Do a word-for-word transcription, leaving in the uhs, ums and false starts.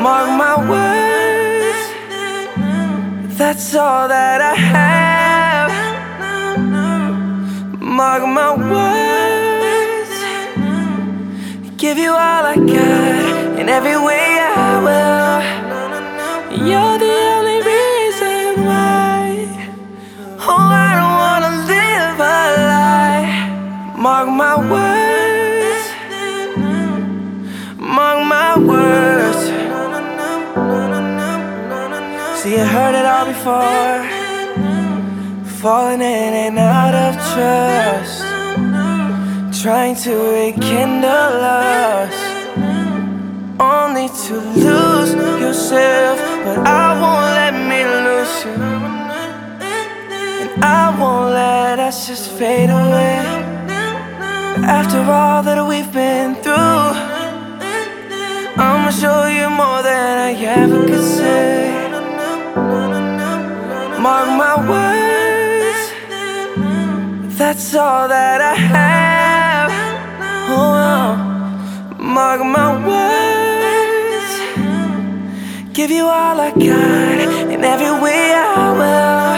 Mark my words, that's all that I have. Mark my words, give you all I got, in every way I will. You're the only reason why. Oh, I don't wanna live a lie. Mark my words, mark my words. See, I heard it all before, falling in and out of trust, trying to rekindle us, only to lose yourself. But I won't let me lose you, and I won't let us just fade away. After all that we've been through, I'ma show you more than I ever could say. Mark my words, that's all that I have. Oh, mark my words, give you all I got, in every way I will.